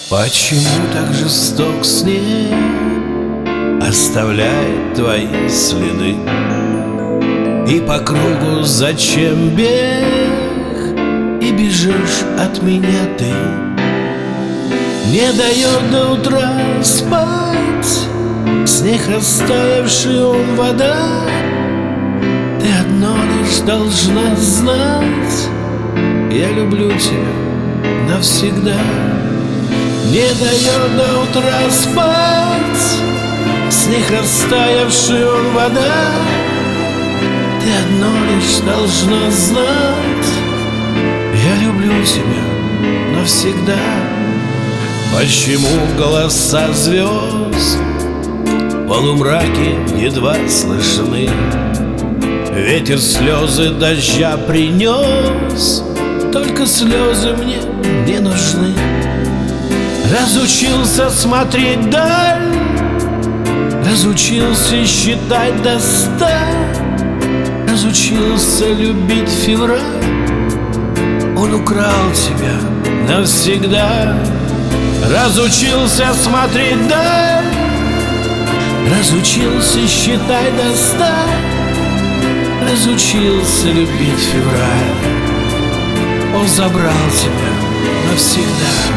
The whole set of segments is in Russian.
Почему так жесток снег оставляет твои следы? И по кругу зачем бег? И бежишь от меня ты. Не дает до утра спать снег, растаявший он вода. Ты одно лишь должна знать: я люблю тебя навсегда. Не дает до утра спать снег, растаявший он вода. Ты одно лишь должна знать: я люблю тебя навсегда. Почему голоса звезд в полумраке едва слышны? Ветер слезы дождя принес, только слезы мне не нужны. Разучился смотреть даль, разучился считать до 100, разучился любить февраль. Он украл тебя навсегда. Разучился смотреть даль, разучился считать до 100, разучился любить февраль. Он забрал тебя навсегда.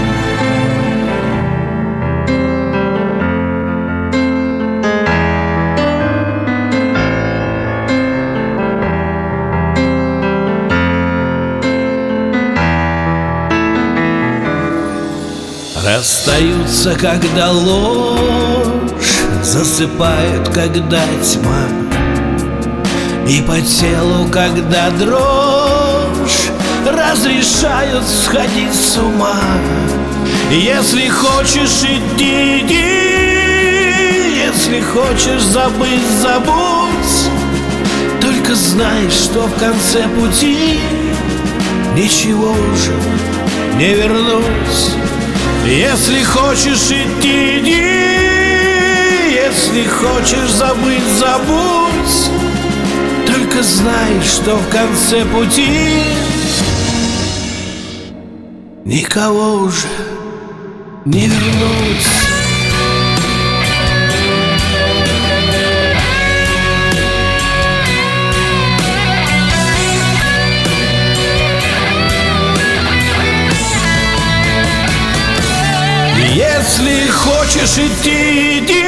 Расстаются, когда ложь засыпают, когда тьма, и по телу, когда дрожь разрешают сходить с ума. Если хочешь идти, иди, если хочешь забыть, забудь. Только знай, что в конце пути ничего уже не вернуть. Если хочешь идти, иди, если хочешь забыть, забудь. Только знай, что в конце пути никого уже не вернуть. Если хочешь идти, иди,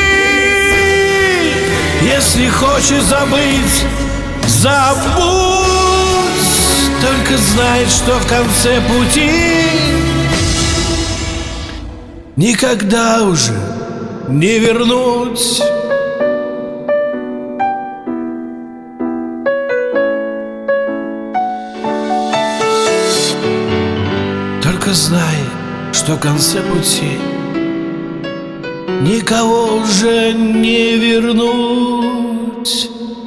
если хочешь забыть, забудь. Только знай, что в конце пути никогда уже не вернуть. Только знай, что в конце пути никого уже не вернуть.